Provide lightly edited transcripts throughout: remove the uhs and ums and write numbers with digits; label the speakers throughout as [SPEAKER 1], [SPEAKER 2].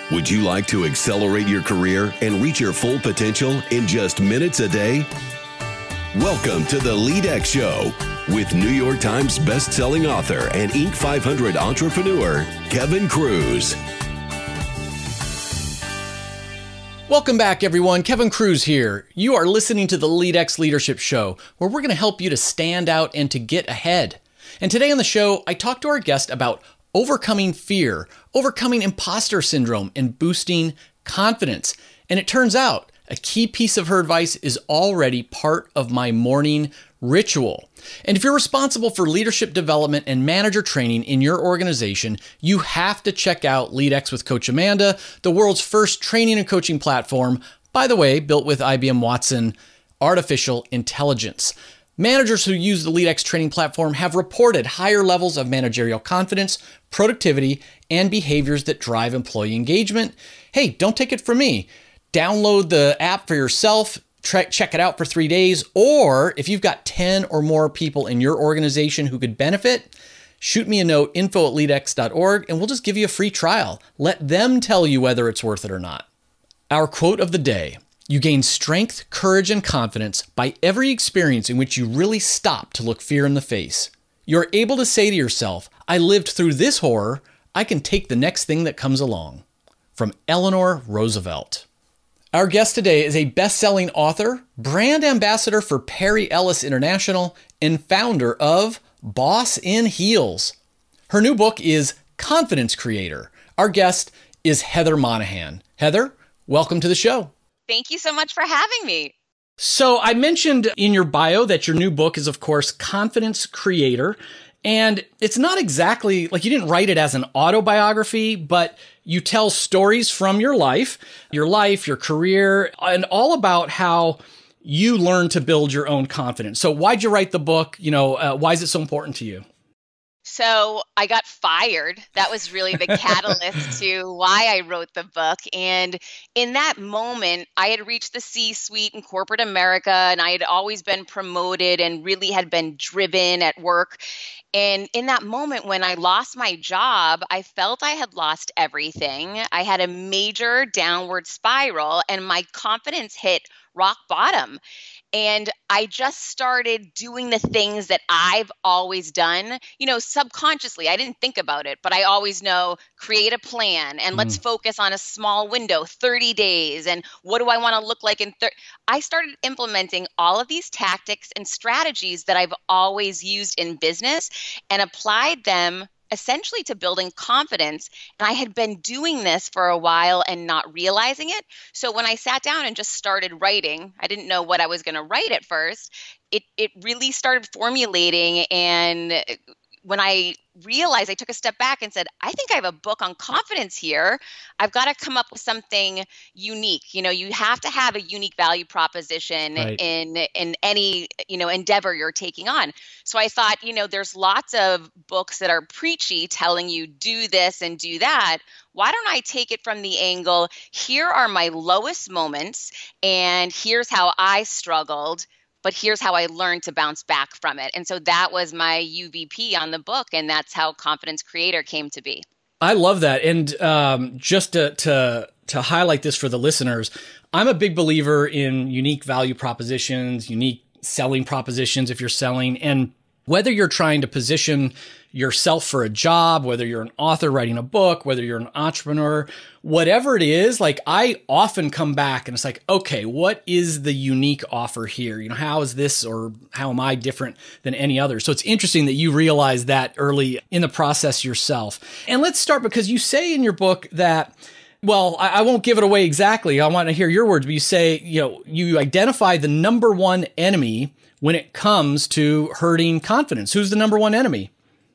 [SPEAKER 1] Would you like to accelerate your career and reach your full potential in just minutes a day? Welcome to the LeadX Show with New York Times best-selling author and Inc. 500 entrepreneur, Kevin Kruse.
[SPEAKER 2] Welcome back, everyone. Kevin Kruse here. You are listening to the LeadX Leadership Show, where we're going to help you to stand out and to get ahead. And today on the show, I talked to our guest about overcoming fear, overcoming imposter syndrome, and boosting confidence. And it turns out a key piece of her advice is already part of my morning ritual. And if you're responsible for leadership development and manager training in your organization, you have to check out LeadX with Coach Amanda, the world's first training and coaching platform, by the way, built with IBM Watson artificial intelligence. Managers who use the LeadX training platform have reported higher levels of managerial confidence, productivity, and behaviors that drive employee engagement. Hey, don't take it from me. Download the app for yourself, check it out for 3 days, or if you've got 10 or more people in your organization who could benefit, shoot me a note, info@leadx.org, and we'll just give you a free trial. Let them tell you whether it's worth it or not. Our quote of the day: you gain strength, courage, and confidence by every experience in which you really stop to look fear in the face. You're able to say to yourself, I lived through this horror, I can take the next thing that comes along. From Eleanor Roosevelt. Our guest today is a best-selling author, brand ambassador for Perry Ellis International, and founder of Boss in Heels. Her new book is Confidence Creator. Our guest is Heather Monahan. Heather, welcome to the show.
[SPEAKER 3] Thank you so much for having me.
[SPEAKER 2] So I mentioned in your bio that your new book is, of course, Confidence Creator. And it's not exactly like you didn't write it as an autobiography, but you tell stories from your life, your career, and all about how you learned to build your own confidence. So why'd you write the book? Why is it so important to you?
[SPEAKER 3] So I got fired. That was really the catalyst to why I wrote the book. And in that moment, I had reached the C-suite in corporate America, and I had always been promoted and really had been driven at work. And in that moment, when I lost my job, I felt I had lost everything. I had a major downward spiral, and my confidence hit rock bottom. And I just started doing the things that I've always done, subconsciously. I didn't think about it, but I always know, create a plan and let's focus on a small window, 30 days. And what do I want to look like in 30? I started implementing all of these tactics and strategies that I've always used in business and applied them essentially to building confidence. And I had been doing this for a while and not realizing it. So when I sat down and just started writing, I didn't know what I was going to write at first. It really started formulating. And when I realized, I took a step back and said, I think I have a book on confidence here. I've got to come up with something unique. You have to have a unique value proposition in any, endeavor you're taking on. So I thought, there's lots of books that are preachy telling you do this and do that. Why don't I take it from the angle, here are my lowest moments and here's how I struggled, but here's how I learned to bounce back from it. And so that was my UVP on the book, and that's how Confidence Creator came to be.
[SPEAKER 2] I love that. And just to highlight this for the listeners, I'm a big believer in unique value propositions, unique selling propositions if you're selling. And whether you're trying to position yourself for a job, whether you're an author writing a book, whether you're an entrepreneur, whatever it is, like I often come back and it's like, okay, what is the unique offer here? How is this, or how am I different than any other? So it's interesting that you realize that early in the process yourself. And let's start, because you say in your book that, well, I won't give it away exactly. I want to hear your words, but you say, you identify the number one enemy when it comes to hurting confidence. Who's the number one enemy?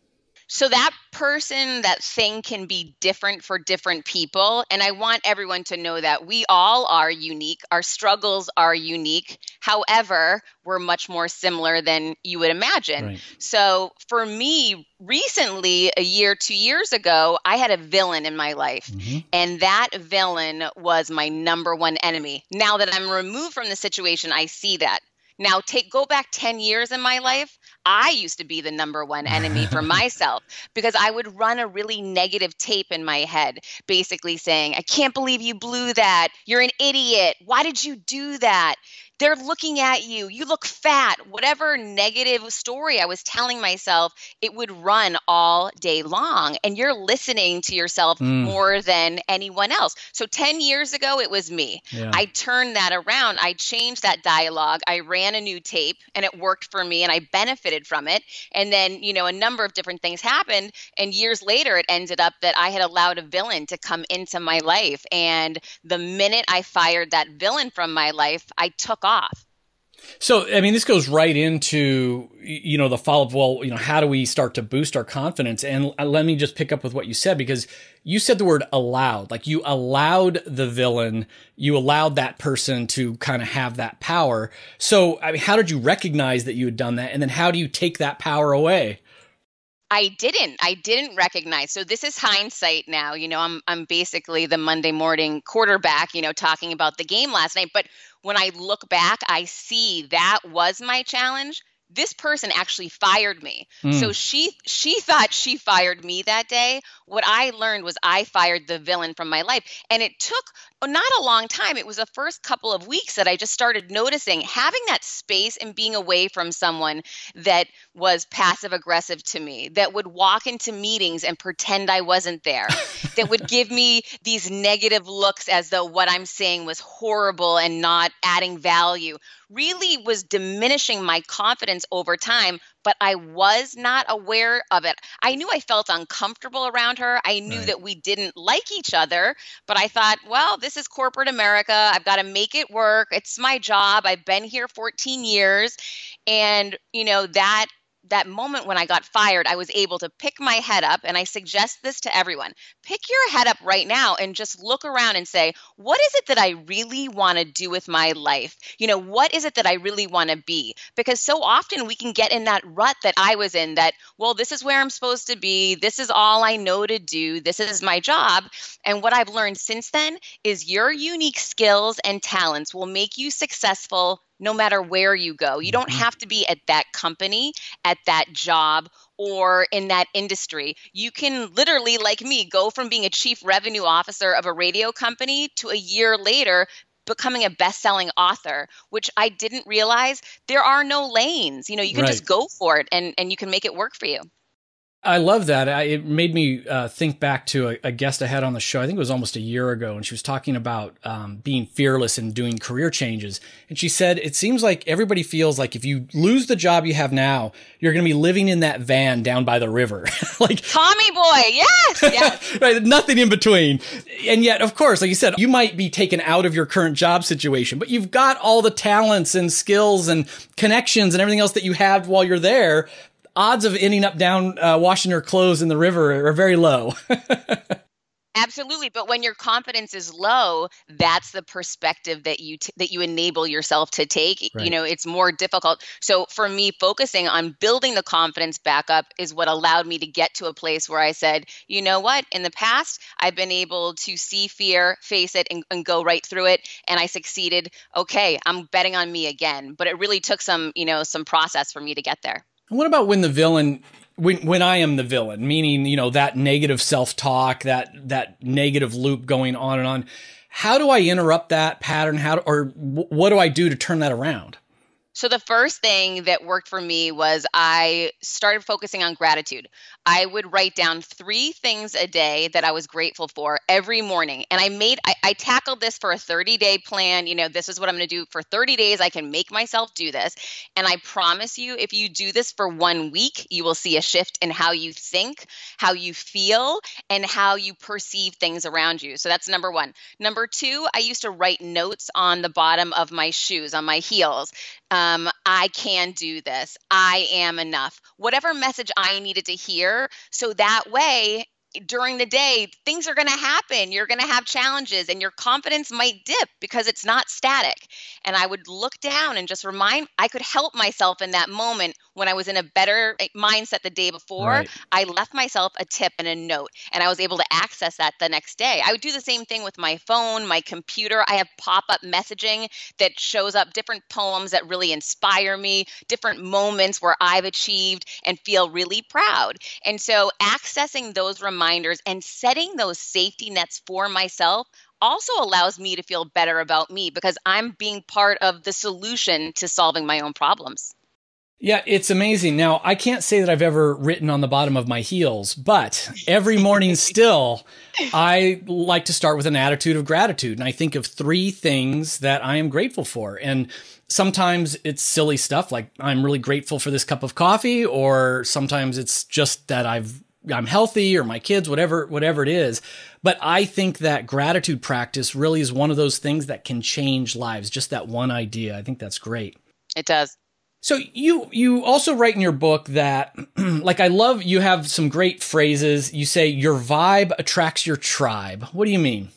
[SPEAKER 3] So that person, that thing can be different for different people. And I want everyone to know that we all are unique. Our struggles are unique. However, we're much more similar than you would imagine. Right. So for me, recently, a year, 2 years ago, I had a villain in my life. Mm-hmm. And that villain was my number one enemy. Now that I'm removed from the situation, I see that. Now, go back 10 years in my life, I used to be the number one enemy for myself because I would run a really negative tape in my head, basically saying, I can't believe you blew that. You're an idiot. Why did you do that? They're looking at you. You look fat. Whatever negative story I was telling myself, it would run all day long. And you're listening to yourself more than anyone else. So 10 years ago, it was me.
[SPEAKER 2] Yeah.
[SPEAKER 3] I turned that around. I changed that dialogue. I ran a new tape and it worked for me and I benefited from it. And then, a number of different things happened. And years later, it ended up that I had allowed a villain to come into my life. And the minute I fired that villain from my life, I took off.
[SPEAKER 2] So, this goes right into, the follow-up, how do we start to boost our confidence? And let me just pick up with what you said, because you said the word allowed, like you allowed the villain, you allowed that person to kind of have that power. So, how did you recognize that you had done that? And then how do you take that power away?
[SPEAKER 3] I didn't recognize. So this is hindsight now. I'm basically the Monday morning quarterback, talking about the game last night. But when I look back, I see that was my challenge. This person actually fired me. So she thought she fired me that day. What I learned was I fired the villain from my life. And it took not a long time. It was the first couple of weeks that I just started noticing having that space and being away from someone that was passive aggressive to me, that would walk into meetings and pretend I wasn't there, that would give me these negative looks as though what I'm saying was horrible and not adding value, really was diminishing my confidence over time, but I was not aware of it. I knew I felt uncomfortable around her. I knew that we didn't like each other, but I thought, well, this is corporate America. I've got to make it work. It's my job. I've been here 14 years. And, that moment when I got fired, I was able to pick my head up, and I suggest this to everyone. Pick your head up right now and just look around and say, what is it that I really want to do with my life? What is it that I really want to be? Because so often we can get in that rut that I was in, that, well, this is where I'm supposed to be. This is all I know to do. This is my job. And what I've learned since then is your unique skills and talents will make you successful no matter where you go. You don't have to be at that company, at that job, or in that industry. You can literally, like me, go from being a chief revenue officer of a radio company to a year later becoming a best-selling author, which I didn't realize there are no lanes. You can just go for it and you can make it work for you.
[SPEAKER 2] I love that. It made me think back to a guest I had on the show. I think it was almost a year ago, and she was talking about being fearless and doing career changes. And she said, it seems like everybody feels like if you lose the job you have now, you're going to be living in that van down by the river. Like
[SPEAKER 3] Tommy boy. Yes.
[SPEAKER 2] Right. Nothing in between. And yet, of course, like you said, you might be taken out of your current job situation, but you've got all the talents and skills and connections and everything else that you had while you're there. Odds of ending up down washing your clothes in the river are very low.
[SPEAKER 3] Absolutely. But when your confidence is low, that's the perspective that you enable yourself to take.
[SPEAKER 2] Right.
[SPEAKER 3] It's more difficult. So for me, focusing on building the confidence back up is what allowed me to get to a place where I said, you know what? In the past, I've been able to see fear, face it, and go right through it. And I succeeded. Okay, I'm betting on me again. But it really took some process for me to get there.
[SPEAKER 2] What about when the villain, when I am the villain, meaning, that negative self-talk, that negative loop going on and on? How do I interrupt that pattern? What do I do to turn that around?
[SPEAKER 3] So the first thing that worked for me was I started focusing on gratitude. I would write down 3 things a day that I was grateful for every morning. And I tackled this for a 30-day plan. This is what I'm going to do for 30 days. I can make myself do this. And I promise you, if you do this for 1 week, you will see a shift in how you think, how you feel, and how you perceive things around you. So that's number 1. Number 2, I used to write notes on the bottom of my shoes, on my heels. I can do this. I am enough. Whatever message I needed to hear. So that way, during the day, things are going to happen. You're going to have challenges and your confidence might dip because it's not static. And I would look down and just I could help myself in that moment when I was in a better mindset the day before,
[SPEAKER 2] Right.
[SPEAKER 3] I left myself a tip and a note, and I was able to access that the next day. I would do the same thing with my phone, my computer. I have pop-up messaging that shows up different poems that really inspire me, different moments where I've achieved and feel really proud. And so accessing those reminders and setting those safety nets for myself also allows me to feel better about me because I'm being part of the solution to solving my own problems.
[SPEAKER 2] Yeah, it's amazing. Now, I can't say that I've ever written on the bottom of my heels, but every morning still, I like to start with an attitude of gratitude. And I think of 3 things that I am grateful for. And sometimes it's silly stuff like I'm really grateful for this cup of coffee, or sometimes it's just that I'm healthy or my kids, whatever it is. But I think that gratitude practice really is one of those things that can change lives. Just that one idea. I think that's great.
[SPEAKER 3] It does.
[SPEAKER 2] So you also write in your book that, like, I love, you have some great phrases. You say your vibe attracts your tribe. What do you mean?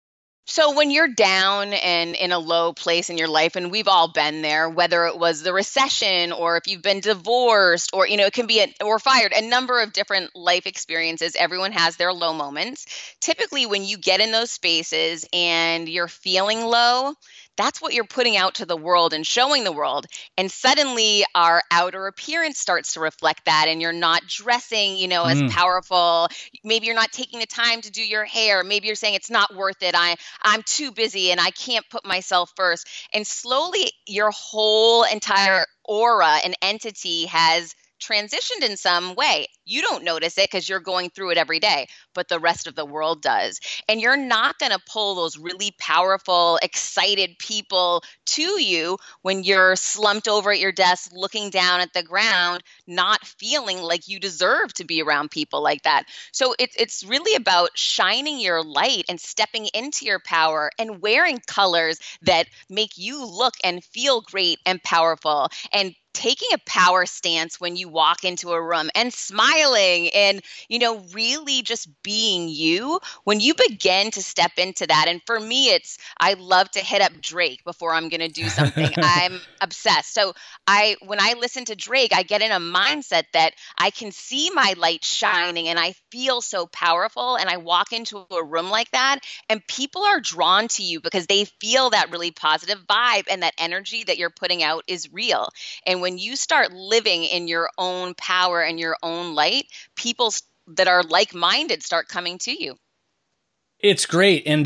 [SPEAKER 3] So when you're down and in a low place in your life, and we've all been there, whether it was the recession or if you've been divorced or, it can be, or fired, a number of different life experiences, everyone has their low moments. Typically, when you get in those spaces and you're feeling low, that's what you're putting out to the world and showing the world. And suddenly our outer appearance starts to reflect that. And you're not dressing, as powerful. Maybe you're not taking the time to do your hair. Maybe you're saying it's not worth it. I'm too busy and I can't put myself first. And slowly your whole entire aura and entity has transitioned in some way. You don't notice it because you're going through it every day, but the rest of the world does. And you're not going to pull those really powerful, excited people to you when you're slumped over at your desk, looking down at the ground, not feeling like you deserve to be around people like that. So it's really about shining your light and stepping into your power and wearing colors that make you look and feel great and powerful, and taking a power stance when you walk into a room and smiling and, really just being you. When you begin to step into that, and for me, I love to hit up Drake before I'm going to do something. I'm obsessed. So when I listen to Drake, I get in a mindset that I can see my light shining and I feel so powerful. And I walk into a room like that and people are drawn to you because they feel that really positive vibe and that energy that you're putting out is real. And when you start living in your own power and your own light, people that are like-minded start coming to you.
[SPEAKER 2] It's great. And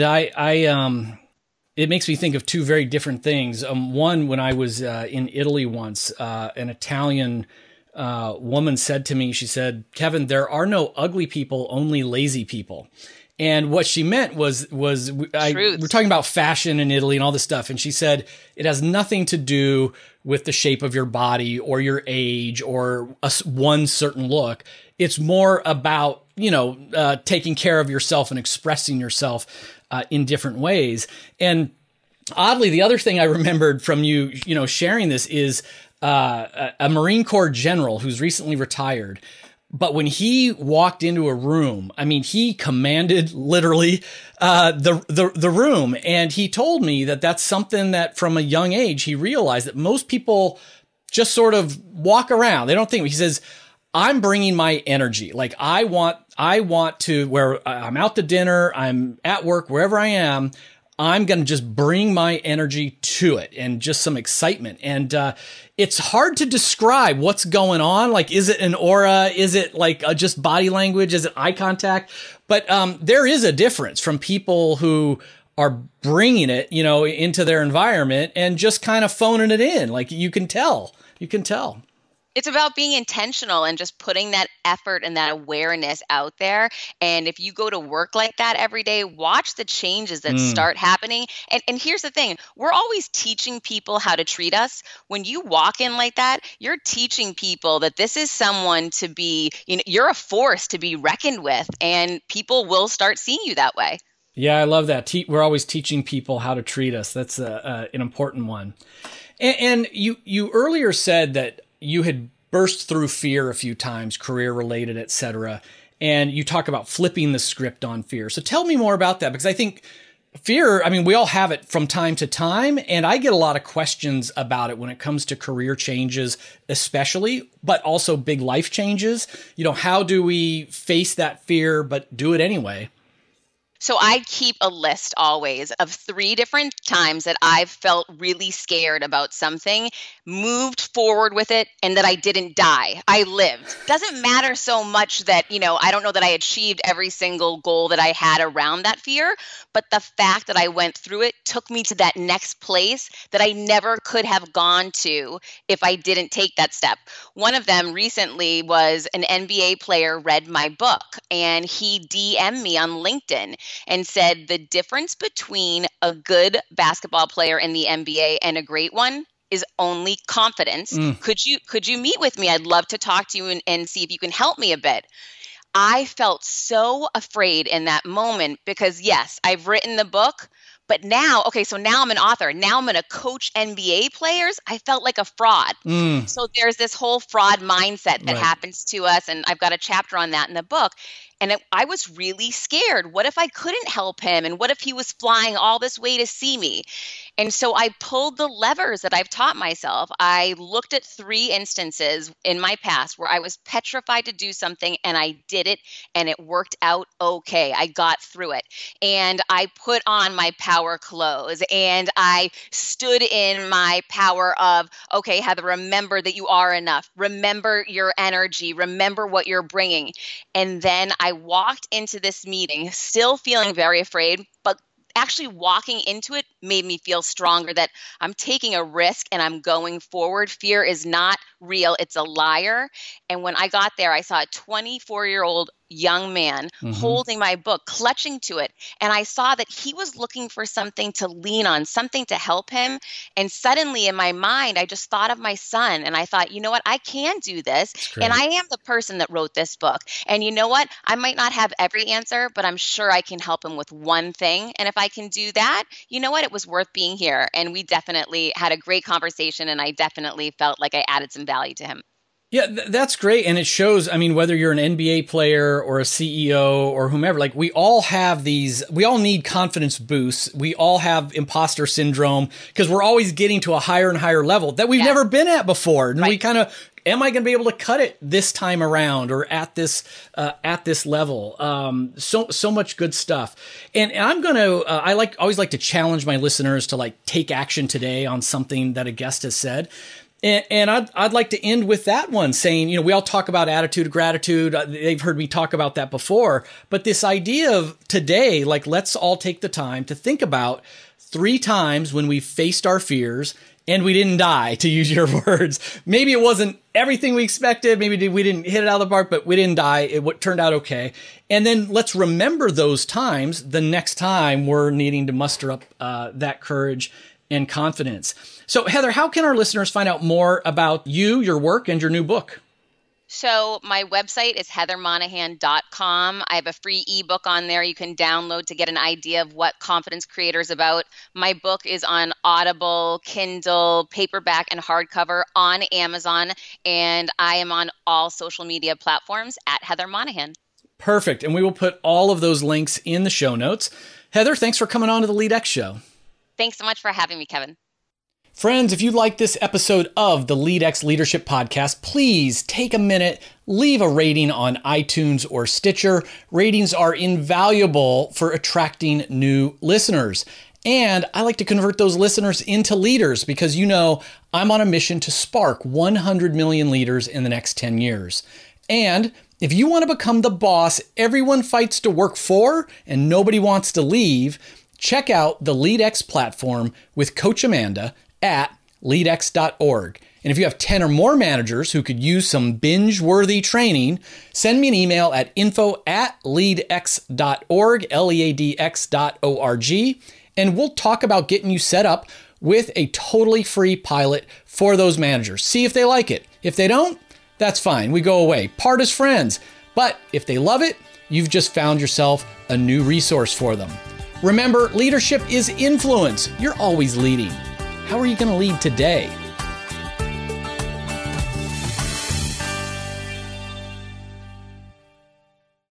[SPEAKER 2] it makes me think of 2 very different things. One, when I was in Italy once, an Italian woman said to me, she said, "Kevin, there are no ugly people, only lazy people." And what she meant was we're talking about fashion in Italy and all this stuff. And she said, it has nothing to do with the shape of your body or your age or one certain look. It's more about, taking care of yourself and expressing yourself in different ways. And oddly, the other thing I remembered from you, sharing this is a Marine Corps general who's recently retired. But when he walked into a room, he commanded literally the room. And he told me that that's something that from a young age, he realized that most people just sort of walk around. They don't think. He says, I'm bringing my energy. Like I want to, where I'm out to dinner, I'm at work, wherever I am, I'm going to just bring my energy to it and just some excitement. And it's hard to describe what's going on. Like, is it an aura? Is it like just body language? Is it eye contact? But there is a difference from people who are bringing it, into their environment and just kind of phoning it in. Like you can tell.
[SPEAKER 3] It's about being intentional and just putting that effort and that awareness out there. And if you go to work like that every day, watch the changes that start happening. And here's the thing, we're always teaching people how to treat us. When you walk in like that, you're teaching people that this is someone to be, you're a force to be reckoned with, and people will start seeing you that way.
[SPEAKER 2] Yeah, I love that. We're always teaching people how to treat us. That's an important one. And you earlier said that you had burst through fear a few times, career related, et cetera. And you talk about flipping the script on fear. So tell me more about that, because I think fear, I mean, we all have it from time to time, and I get a lot of questions about it when it comes to career changes, especially, but also big life changes. How do we face that fear, but do it anyway?
[SPEAKER 3] So I keep a list always of 3 different times that I've felt really scared about something, moved forward with it, and that I didn't die. I lived. Doesn't matter so much that, I don't know that I achieved every single goal that I had around that fear, but the fact that I went through it took me to that next place that I never could have gone to if I didn't take that step. One of them recently was an NBA player read my book, and he DM'd me on LinkedIn and said the difference between a good basketball player in the NBA and a great one is only confidence. Could you meet with me? I'd love to talk to you and see if you can help me a bit. I felt so afraid in that moment because yes, I've written the book, but now I'm an author. Now I'm going to coach NBA players. I felt like a fraud. So there's this whole fraud mindset that happens to us. And I've got a chapter on that in the book. And I was really scared. What if I couldn't help him? And what if he was flying all this way to see me? And so I pulled the levers that I've taught myself. I looked at 3 instances in my past where I was petrified to do something and I did it and it worked out okay. I got through it. And I put on my power clothes and I stood in my power of, okay, Heather, remember that you are enough. Remember your energy. Remember what you're bringing. And then I walked into this meeting still feeling very afraid, but actually walking into it made me feel stronger that I'm taking a risk and I'm going forward. Fear is not real. It's a liar. And when I got there, I saw a 24-year-old young man holding my book, clutching to it. And I saw that he was looking for something to lean on, something to help him. And suddenly in my mind, I just thought of my son and I thought, you know what, I can do this. And I am the person that wrote this book. And you know what, I might not have every answer, but I'm sure I can help him with one thing. And if I can do that, you know what, it was worth being here. And we definitely had a great conversation and I definitely felt like I added some value to him.
[SPEAKER 2] Yeah, that's great. And it shows, I mean, whether you're an NBA player or a CEO or whomever, like we all need confidence boosts. We all have imposter syndrome because we're always getting to a higher and higher level that we've never been at before. And we kind of, am I going to be able to cut it this time around or at this level? So much good stuff. And I'm going to, always like to challenge my listeners to like take action today on something that a guest has said. And I'd like to end with that one saying, we all talk about attitude of gratitude. They've heard me talk about that before. But this idea of today, like, let's all take the time to think about 3 times when we faced our fears and we didn't die, to use your words. Maybe it wasn't everything we expected. Maybe we didn't hit it out of the park, but we didn't die. It turned out okay. And then let's remember those times the next time we're needing to muster up that courage and confidence. So, Heather, how can our listeners find out more about you, your work, and your new book?
[SPEAKER 3] So my website is heathermonahan.com. I have a free ebook on there you can download to get an idea of what Confidence Creator is about. My book is on Audible, Kindle, paperback, and hardcover on Amazon. And I am on all social media platforms at Heather Monahan.
[SPEAKER 2] Perfect. And we will put all of those links in the show notes. Heather, thanks for coming on to the LeadX Show.
[SPEAKER 3] Thanks so much for having me, Kevin.
[SPEAKER 2] Friends, if you like this episode of the LeadX Leadership Podcast, please take a minute, leave a rating on iTunes or Stitcher. Ratings are invaluable for attracting new listeners. And I like to convert those listeners into leaders because, I'm on a mission to spark 100 million leaders in the next 10 years. And if you want to become the boss everyone fights to work for and nobody wants to leave, check out the LeadX platform with Coach Amanda at leadx.org. And if you have 10 or more managers who could use some binge-worthy training, send me an email at info@leadx.org, LEADX.org, and we'll talk about getting you set up with a totally free pilot for those managers. See if they like it. If they don't, that's fine. We go away. Part as friends. But if they love it, you've just found yourself a new resource for them. Remember, leadership is influence. You're always leading. How are you going to lead today?